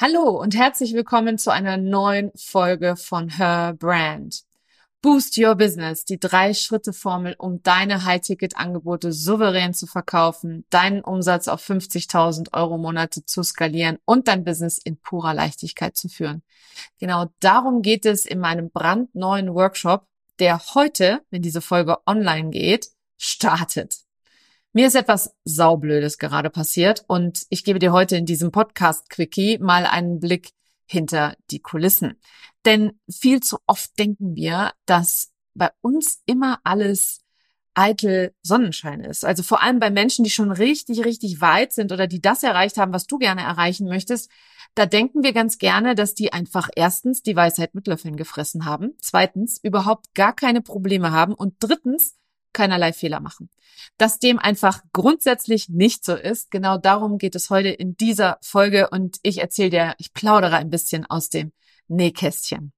Hallo und herzlich willkommen zu einer neuen Folge von Her Brand. Boost Your Business, die 3-Schritte-Formel, um deine High-Ticket-Angebote souverän zu verkaufen, deinen Umsatz auf 50.000 Euro Monate zu skalieren und dein Business in purer Leichtigkeit zu führen. Genau darum geht es in meinem brandneuen Workshop, der heute, wenn diese Folge online geht, startet. Mir ist etwas Saublödes gerade passiert und ich gebe dir heute in diesem Podcast-Quickie mal einen Blick hinter die Kulissen. Denn viel zu oft denken wir, dass bei uns immer alles eitel Sonnenschein ist. Also vor allem bei Menschen, die schon richtig, richtig weit sind oder die das erreicht haben, was du gerne erreichen möchtest, da denken wir ganz gerne, dass die einfach erstens die Weisheit mit Löffeln gefressen haben, zweitens überhaupt gar keine Probleme haben und drittens keinerlei Fehler machen. Dass dem einfach grundsätzlich nicht so ist, genau darum geht es heute in dieser Folge und ich plaudere ein bisschen aus dem Nähkästchen.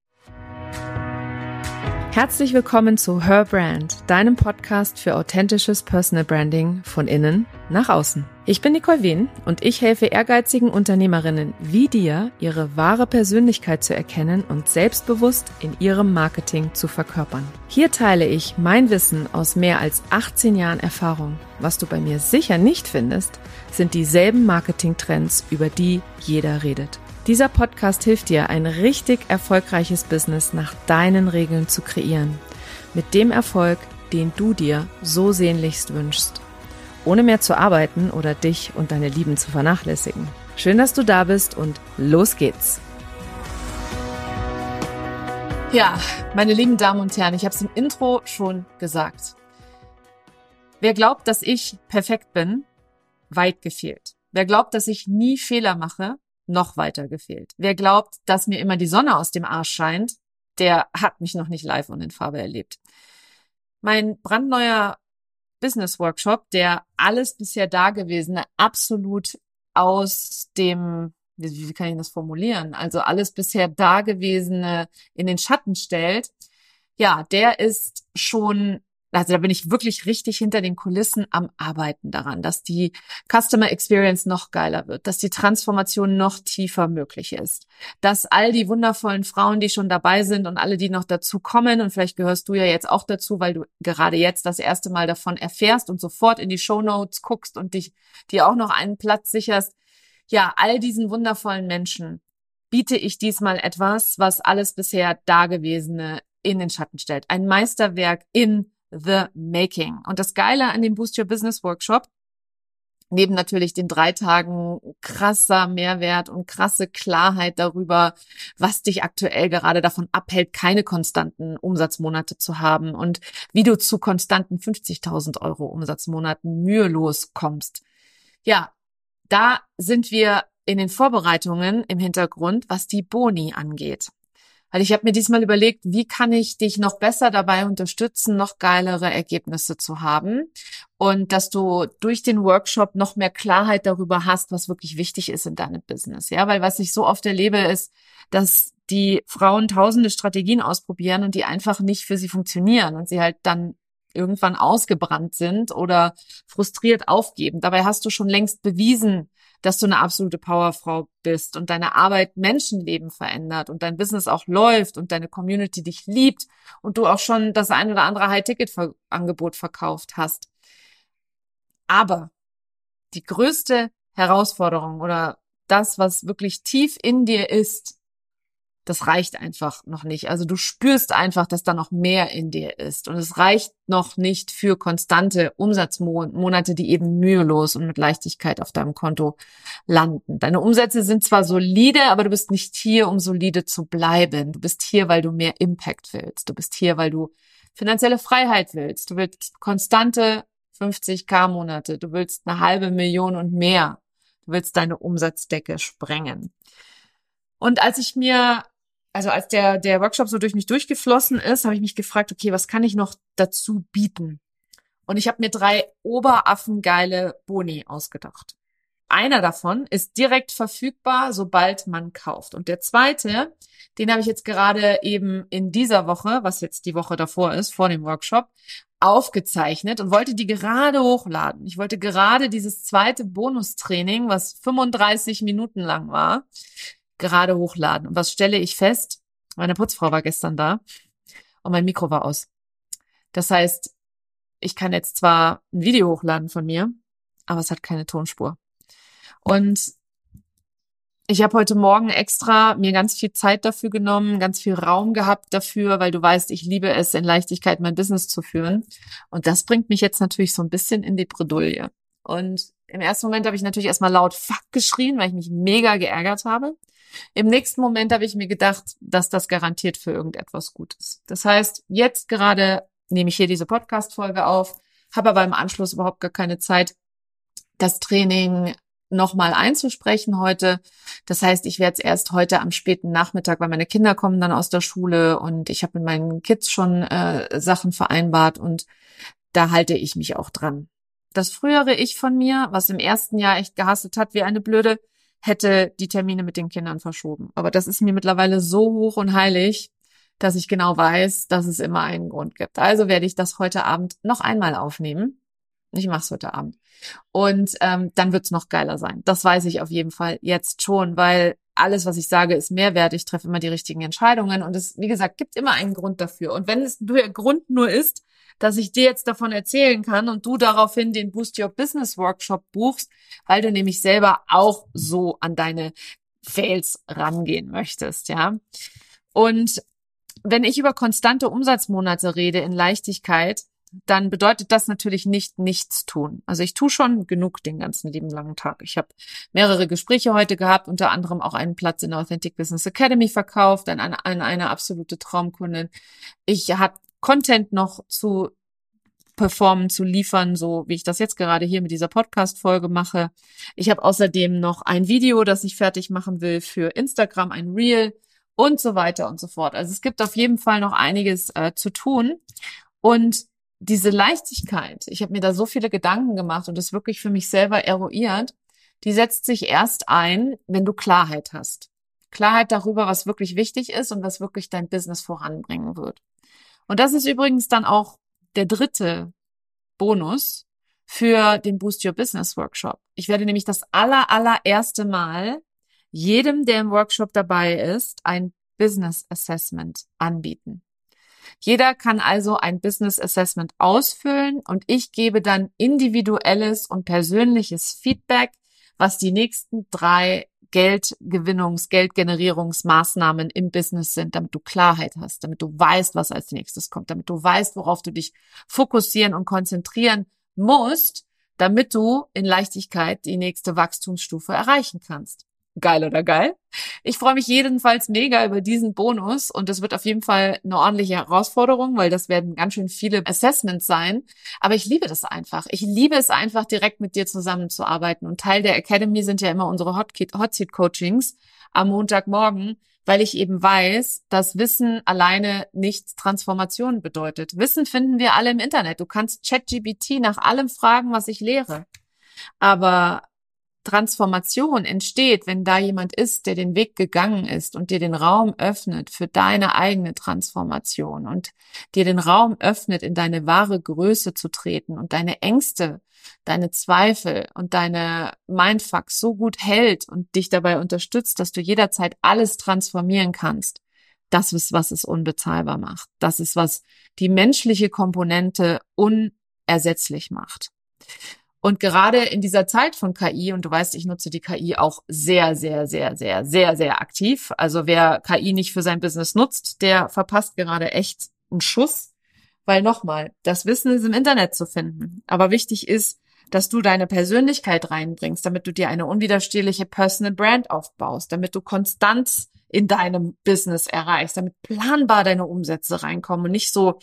Herzlich willkommen zu Her Brand, deinem Podcast für authentisches Personal Branding von innen nach außen. Ich bin Nicole Wien und ich helfe ehrgeizigen Unternehmerinnen wie dir, ihre wahre Persönlichkeit zu erkennen und selbstbewusst in ihrem Marketing zu verkörpern. Hier teile ich mein Wissen aus mehr als 18 Jahren Erfahrung. Was du bei mir sicher nicht findest, sind dieselben Marketingtrends, über die jeder redet. Dieser Podcast hilft dir, ein richtig erfolgreiches Business nach deinen Regeln zu kreieren. Mit dem Erfolg, den du dir so sehnlichst wünschst. Ohne mehr zu arbeiten oder dich und deine Lieben zu vernachlässigen. Schön, dass du da bist und los geht's. Ja, meine lieben Damen und Herren, ich habe es im Intro schon gesagt. Wer glaubt, dass ich perfekt bin, weit gefehlt. Wer glaubt, dass ich nie Fehler mache, noch weiter gefehlt. Wer glaubt, dass mir immer die Sonne aus dem Arsch scheint, der hat mich noch nicht live und in Farbe erlebt. Mein brandneuer Business Workshop, der alles bisher Dagewesene absolut aus dem, wie kann ich das formulieren? Also alles bisher Dagewesene in den Schatten stellt. Ja, der ist schon, also da bin ich wirklich richtig hinter den Kulissen am Arbeiten daran, dass die Customer Experience noch geiler wird, dass die Transformation noch tiefer möglich ist, dass all die wundervollen Frauen, die schon dabei sind und alle, die noch dazu kommen, und vielleicht gehörst du ja jetzt auch dazu, weil du gerade jetzt das erste Mal davon erfährst und sofort in die Shownotes guckst und dir auch noch einen Platz sicherst. Ja, all diesen wundervollen Menschen biete ich diesmal etwas, was alles bisher Dagewesene in den Schatten stellt. Ein Meisterwerk in the making. Und das Geile an dem Boost Your Business Workshop, neben natürlich den 3 Tagen krasser Mehrwert und krasse Klarheit darüber, was dich aktuell gerade davon abhält, keine konstanten Umsatzmonate zu haben und wie du zu konstanten 50.000 Euro Umsatzmonaten mühelos kommst. Ja, da sind wir in den Vorbereitungen im Hintergrund, was die Boni angeht. Weil ich habe mir diesmal überlegt, wie kann ich dich noch besser dabei unterstützen, noch geilere Ergebnisse zu haben und dass du durch den Workshop noch mehr Klarheit darüber hast, was wirklich wichtig ist in deinem Business. Ja, weil was ich so oft erlebe, ist, dass die Frauen tausende Strategien ausprobieren und die einfach nicht für sie funktionieren und sie halt dann irgendwann ausgebrannt sind oder frustriert aufgeben. Dabei hast du schon längst bewiesen, dass du eine absolute Powerfrau bist und deine Arbeit Menschenleben verändert und dein Business auch läuft und deine Community dich liebt und du auch schon das ein oder andere High-Ticket-Angebot verkauft hast. Aber die größte Herausforderung oder das, was wirklich tief in dir ist, das reicht einfach noch nicht. Also du spürst einfach, dass da noch mehr in dir ist. Und es reicht noch nicht für konstante Umsatzmonate, die eben mühelos und mit Leichtigkeit auf deinem Konto landen. Deine Umsätze sind zwar solide, aber du bist nicht hier, um solide zu bleiben. Du bist hier, weil du mehr Impact willst. Du bist hier, weil du finanzielle Freiheit willst. Du willst konstante 50.000 Monate. Du willst 500.000 und mehr. Du willst deine Umsatzdecke sprengen. Und als der Workshop so durch mich durchgeflossen ist, habe ich mich gefragt, okay, was kann ich noch dazu bieten? Und ich habe mir 3 oberaffengeile Boni ausgedacht. Einer davon ist direkt verfügbar, sobald man kauft. Und der zweite, den habe ich jetzt gerade eben in dieser Woche, was jetzt die Woche davor ist, vor dem Workshop, aufgezeichnet und wollte die gerade hochladen. Ich wollte gerade dieses zweite Bonustraining, was 35 Minuten lang war, gerade hochladen. Und was stelle ich fest? Meine Putzfrau war gestern da und mein Mikro war aus. Das heißt, ich kann jetzt zwar ein Video hochladen von mir, aber es hat keine Tonspur. Und ich habe heute Morgen extra mir ganz viel Zeit dafür genommen, ganz viel Raum gehabt dafür, weil du weißt, ich liebe es, in Leichtigkeit mein Business zu führen. Und das bringt mich jetzt natürlich so ein bisschen in die Bredouille. Und im ersten Moment habe ich natürlich erstmal laut Fuck geschrien, weil ich mich mega geärgert habe. Im nächsten Moment habe ich mir gedacht, dass das garantiert für irgendetwas gut ist. Das heißt, jetzt gerade nehme ich hier diese Podcast-Folge auf, habe aber im Anschluss überhaupt gar keine Zeit, das Training nochmal einzusprechen heute. Das heißt, ich werde es erst heute am späten Nachmittag, weil meine Kinder kommen dann aus der Schule und ich habe mit meinen Kids schon Sachen vereinbart und da halte ich mich auch dran. Das frühere Ich von mir, was im ersten Jahr echt gehasst hat wie eine Blöde, hätte die Termine mit den Kindern verschoben. Aber das ist mir mittlerweile so hoch und heilig, dass ich genau weiß, dass es immer einen Grund gibt. Also werde ich das heute Abend noch einmal aufnehmen. Ich mache es heute Abend. Und dann wird's noch geiler sein. Das weiß ich auf jeden Fall jetzt schon, weil alles, was ich sage, ist Mehrwert. Ich treffe immer die richtigen Entscheidungen und es, wie gesagt, gibt immer einen Grund dafür. Und wenn es der Grund nur ist, dass ich dir jetzt davon erzählen kann und du daraufhin den Boost Your Business Workshop buchst, weil du nämlich selber auch so an deine Fails rangehen möchtest, ja. Und wenn ich über konstante Umsatzmonate rede in Leichtigkeit, dann bedeutet das natürlich nicht nichts tun. Also ich tue schon genug den ganzen lieben langen Tag. Ich habe mehrere Gespräche heute gehabt, unter anderem auch einen Platz in der Authentic Business Academy verkauft, an eine absolute Traumkundin. Ich habe Content noch zu performen, zu liefern, so wie ich das jetzt gerade hier mit dieser Podcast-Folge mache. Ich habe außerdem noch ein Video, das ich fertig machen will für Instagram, ein Reel und so weiter und so fort. Also es gibt auf jeden Fall noch einiges zu tun. Und diese Leichtigkeit, ich habe mir da so viele Gedanken gemacht und das wirklich für mich selber eruiert, die setzt sich erst ein, wenn du Klarheit hast. Klarheit darüber, was wirklich wichtig ist und was wirklich dein Business voranbringen wird. Und das ist übrigens dann auch der dritte Bonus für den Boost Your Business Workshop. Ich werde nämlich das allererste Mal jedem, der im Workshop dabei ist, ein Business Assessment anbieten. Jeder kann also ein Business Assessment ausfüllen und ich gebe dann individuelles und persönliches Feedback, was die nächsten 3 Geldgenerierungsmaßnahmen im Business sind, damit du Klarheit hast, damit du weißt, was als nächstes kommt, damit du weißt, worauf du dich fokussieren und konzentrieren musst, damit du in Leichtigkeit die nächste Wachstumsstufe erreichen kannst. Geil oder geil? Ich freue mich jedenfalls mega über diesen Bonus und es wird auf jeden Fall eine ordentliche Herausforderung, weil das werden ganz schön viele Assessments sein. Aber ich liebe das einfach. Ich liebe es einfach, direkt mit dir zusammenzuarbeiten. Und Teil der Academy sind ja immer unsere Hot Seat Coachings am Montagmorgen, weil ich eben weiß, dass Wissen alleine nicht Transformation bedeutet. Wissen finden wir alle im Internet. Du kannst ChatGPT nach allem fragen, was ich lehre. Aber Transformation entsteht, wenn da jemand ist, der den Weg gegangen ist und dir den Raum öffnet für deine eigene Transformation und dir den Raum öffnet, in deine wahre Größe zu treten und deine Ängste, deine Zweifel und deine Mindfucks so gut hält und dich dabei unterstützt, dass du jederzeit alles transformieren kannst. Das ist, was es unbezahlbar macht. Das ist, was die menschliche Komponente unersetzlich macht. Und gerade in dieser Zeit von KI, und du weißt, ich nutze die KI auch sehr aktiv. Also wer KI nicht für sein Business nutzt, der verpasst gerade echt einen Schuss. Weil nochmal, das Wissen ist im Internet zu finden. Aber wichtig ist, dass du deine Persönlichkeit reinbringst, damit du dir eine unwiderstehliche Personal Brand aufbaust, damit du Konstanz in deinem Business erreichst, damit planbar deine Umsätze reinkommen und nicht so,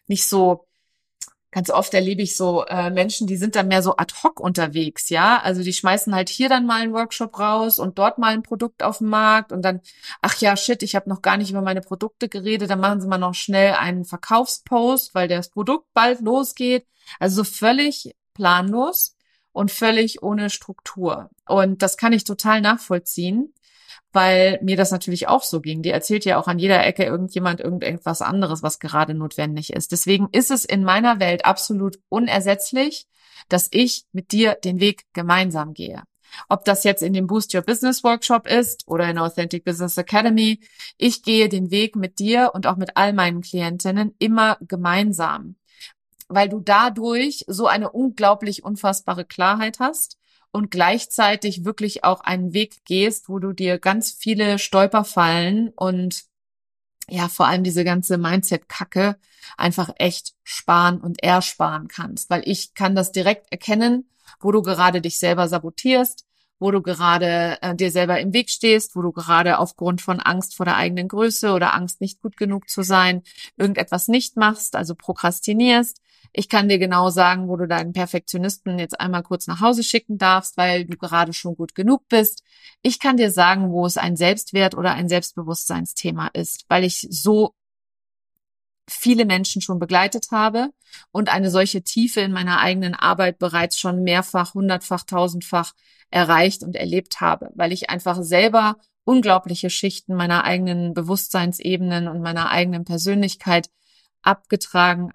ganz oft erlebe ich so Menschen, die sind dann mehr so ad hoc unterwegs, ja. Also die schmeißen halt hier dann mal einen Workshop raus und dort mal ein Produkt auf den Markt und dann, ach ja, shit, ich habe noch gar nicht über meine Produkte geredet, dann machen sie mal noch schnell einen Verkaufspost, weil das Produkt bald losgeht. Also so völlig planlos und völlig ohne Struktur. Und das kann ich total nachvollziehen, weil mir das natürlich auch so ging. Die erzählt ja auch an jeder Ecke irgendjemand irgendetwas anderes, was gerade notwendig ist. Deswegen ist es in meiner Welt absolut unersetzlich, dass ich mit dir den Weg gemeinsam gehe. Ob das jetzt in dem Boost Your Business Workshop ist oder in Authentic Business Academy. Ich gehe den Weg mit dir und auch mit all meinen Klientinnen immer gemeinsam, weil du dadurch so eine unglaublich unfassbare Klarheit hast und gleichzeitig wirklich auch einen Weg gehst, wo du dir ganz viele Stolperfallen und ja, vor allem diese ganze Mindset-Kacke einfach echt sparen und ersparen kannst, weil ich kann das direkt erkennen, wo du gerade dich selber sabotierst, wo du gerade dir selber im Weg stehst, wo du gerade aufgrund von Angst vor der eigenen Größe oder Angst, nicht gut genug zu sein, irgendetwas nicht machst, also prokrastinierst. Ich kann dir genau sagen, wo du deinen Perfektionisten jetzt einmal kurz nach Hause schicken darfst, weil du gerade schon gut genug bist. Ich kann dir sagen, wo es ein Selbstwert oder ein Selbstbewusstseinsthema ist, weil ich so viele Menschen schon begleitet habe und eine solche Tiefe in meiner eigenen Arbeit bereits schon mehrfach, hundertfach, tausendfach erreicht und erlebt habe, weil ich einfach selber unglaubliche Schichten meiner eigenen Bewusstseinsebenen und meiner eigenen Persönlichkeit abgetragen,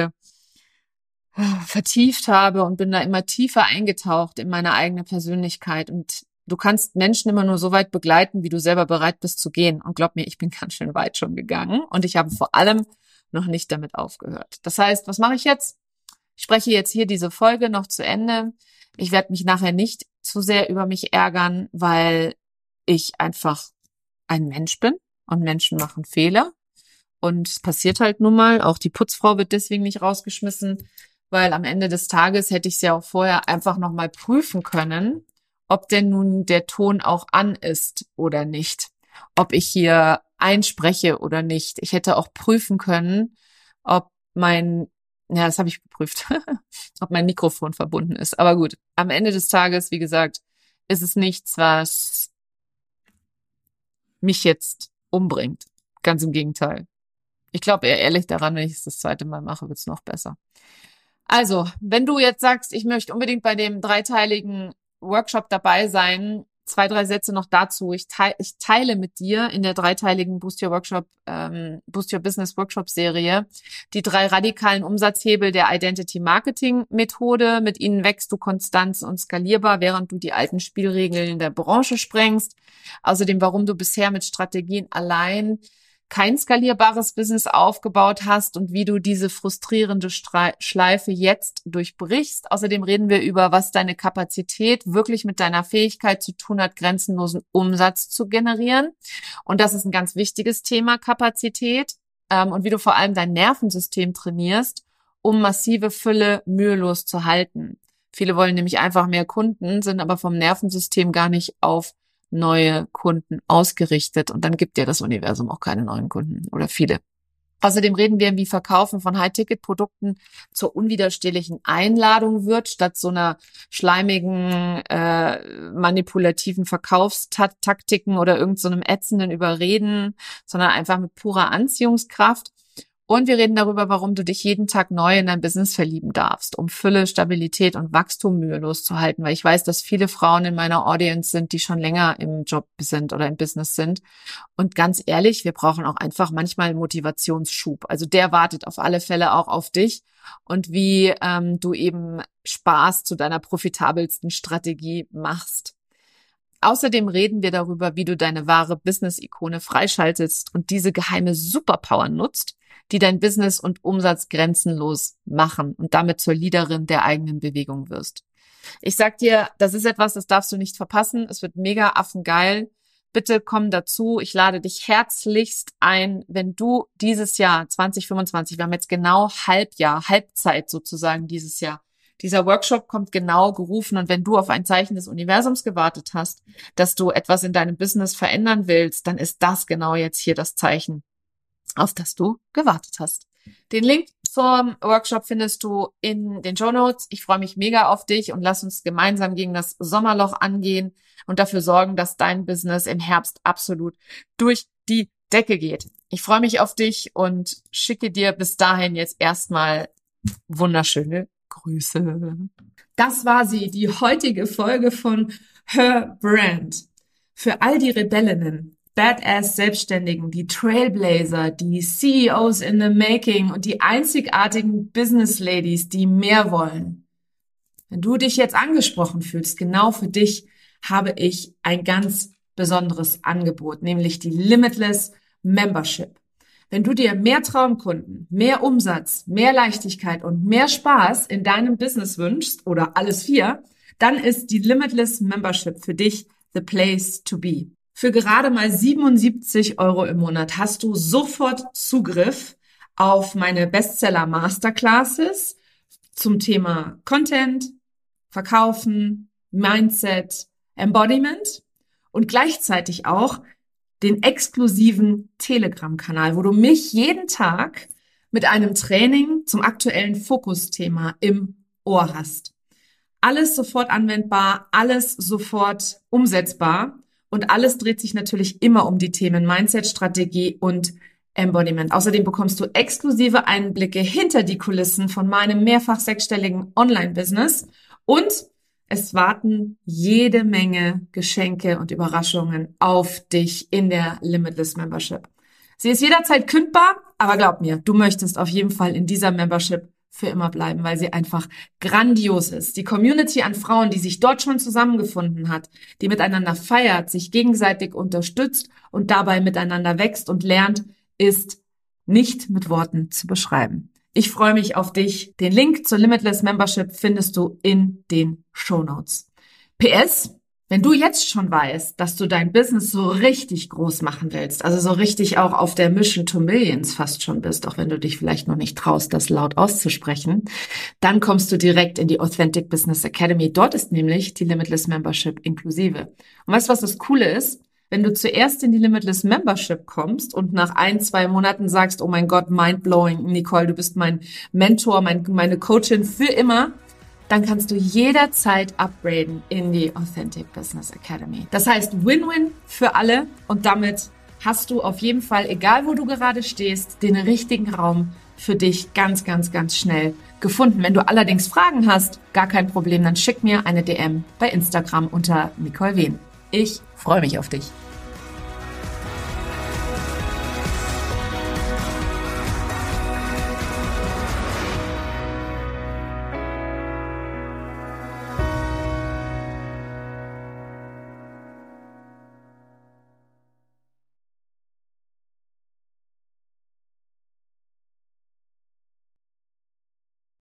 vertieft habe und bin da immer tiefer eingetaucht in meine eigene Persönlichkeit. Und du kannst Menschen immer nur so weit begleiten, wie du selber bereit bist zu gehen. Und glaub mir, ich bin ganz schön weit schon gegangen und ich habe vor allem noch nicht damit aufgehört. Das heißt, was mache ich jetzt? Ich spreche jetzt hier diese Folge noch zu Ende. Ich werde mich nachher nicht zu sehr über mich ärgern, weil ich einfach ein Mensch bin und Menschen machen Fehler. Und es passiert halt nun mal. Auch die Putzfrau wird deswegen nicht rausgeschmissen, weil am Ende des Tages hätte ich es ja auch vorher einfach nochmal prüfen können, ob denn nun der Ton auch an ist oder nicht. Ob ich hier einspreche oder nicht. Ich hätte auch prüfen können, ob das habe ich geprüft, ob mein Mikrofon verbunden ist. Aber gut, am Ende des Tages, wie gesagt, ist es nichts, was mich jetzt umbringt. Ganz im Gegenteil. Ich glaube eher ehrlich daran, wenn ich es das zweite Mal mache, wird es noch besser. Also, wenn du jetzt sagst, ich möchte unbedingt bei dem 3-teiligen Workshop dabei sein, 2, 3 Sätze noch dazu. Ich teile mit dir in der 3-teiligen Boost Your Business Workshop Serie die 3 radikalen Umsatzhebel der Identity Marketing Methode. Mit ihnen wächst du konstant und skalierbar, während du die alten Spielregeln der Branche sprengst. Außerdem, warum du bisher mit Strategien allein kein skalierbares Business aufgebaut hast und wie du diese frustrierende Schleife jetzt durchbrichst. Außerdem reden wir über, was deine Kapazität wirklich mit deiner Fähigkeit zu tun hat, grenzenlosen Umsatz zu generieren. Und das ist ein ganz wichtiges Thema, Kapazität. Und wie du vor allem dein Nervensystem trainierst, um massive Fülle mühelos zu halten. Viele wollen nämlich einfach mehr Kunden, sind aber vom Nervensystem gar nicht auf neue Kunden ausgerichtet und dann gibt dir das Universum auch keine neuen Kunden oder viele. Außerdem reden wir, wie Verkaufen von High-Ticket-Produkten zur unwiderstehlichen Einladung wird, statt so einer schleimigen, manipulativen Verkaufstaktiken oder irgend so einem ätzenden Überreden, sondern einfach mit purer Anziehungskraft. Und wir reden darüber, warum du dich jeden Tag neu in dein Business verlieben darfst, um Fülle, Stabilität und Wachstum mühelos zu halten. Weil ich weiß, dass viele Frauen in meiner Audience sind, die schon länger im Job sind oder im Business sind. Und ganz ehrlich, wir brauchen auch einfach manchmal einen Motivationsschub. Also der wartet auf alle Fälle auch auf dich und wie du eben Spaß zu deiner profitabelsten Strategie machst. Außerdem reden wir darüber, wie du deine wahre Business-Ikone freischaltest und diese geheime Superpower nutzt, die dein Business und Umsatz grenzenlos machen und damit zur Leaderin der eigenen Bewegung wirst. Ich sag dir, das ist etwas, das darfst du nicht verpassen. Es wird mega affengeil. Bitte komm dazu. Ich lade dich herzlichst ein, wenn du dieses Jahr 2025, wir haben jetzt genau Halbzeit sozusagen dieses Jahr. Dieser Workshop kommt genau gerufen und wenn du auf ein Zeichen des Universums gewartet hast, dass du etwas in deinem Business verändern willst, dann ist das genau jetzt hier das Zeichen, auf das du gewartet hast. Den Link zum Workshop findest du in den Shownotes. Ich freue mich mega auf dich und lass uns gemeinsam gegen das Sommerloch angehen und dafür sorgen, dass dein Business im Herbst absolut durch die Decke geht. Ich freue mich auf dich und schicke dir bis dahin jetzt erstmal wunderschöne Grüße. Das war sie, die heutige Folge von Her Brand. Für all die Rebellinnen, Badass-Selbstständigen, die Trailblazer, die CEOs in the Making und die einzigartigen Business Ladies, die mehr wollen. Wenn du dich jetzt angesprochen fühlst, genau für dich, habe ich ein ganz besonderes Angebot, nämlich die Limitless Membership. Wenn du dir mehr Traumkunden, mehr Umsatz, mehr Leichtigkeit und mehr Spaß in deinem Business wünschst oder alles vier, dann ist die Limitless Membership für dich the place to be. Für gerade mal 77 € im Monat hast du sofort Zugriff auf meine Bestseller Masterclasses zum Thema Content, Verkaufen, Mindset, Embodiment und gleichzeitig auch den exklusiven Telegram-Kanal, wo du mich jeden Tag mit einem Training zum aktuellen Fokusthema im Ohr hast. Alles sofort anwendbar, alles sofort umsetzbar und alles dreht sich natürlich immer um die Themen Mindset, Strategie und Embodiment. Außerdem bekommst du exklusive Einblicke hinter die Kulissen von meinem mehrfach sechsstelligen Online-Business und es warten jede Menge Geschenke und Überraschungen auf dich in der Limitless Membership. Sie ist jederzeit kündbar, aber glaub mir, du möchtest auf jeden Fall in dieser Membership für immer bleiben, weil sie einfach grandios ist. Die Community an Frauen, die sich dort schon zusammengefunden hat, die miteinander feiert, sich gegenseitig unterstützt und dabei miteinander wächst und lernt, ist nicht mit Worten zu beschreiben. Ich freue mich auf dich. Den Link zur Limitless Membership findest du in den Shownotes. PS, wenn du jetzt schon weißt, dass du dein Business so richtig groß machen willst, also so richtig auch auf der Mission to Millions fast schon bist, auch wenn du dich vielleicht noch nicht traust, das laut auszusprechen, dann kommst du direkt in die Authentic Business Academy. Dort ist nämlich die Limitless Membership inklusive. Und weißt du, was das Coole ist? Wenn du zuerst in die Limitless Membership kommst und nach 1-2 Monaten sagst, oh mein Gott, mindblowing, Nicole, du bist mein Mentor, meine Coachin für immer, dann kannst du jederzeit upgraden in die Authentic Business Academy. Das heißt Win-Win für alle und damit hast du auf jeden Fall, egal wo du gerade stehst, den richtigen Raum für dich ganz, ganz, ganz schnell gefunden. Wenn du allerdings Fragen hast, gar kein Problem, dann schick mir eine DM bei Instagram unter Nicole Wehn. Ich freue mich auf dich.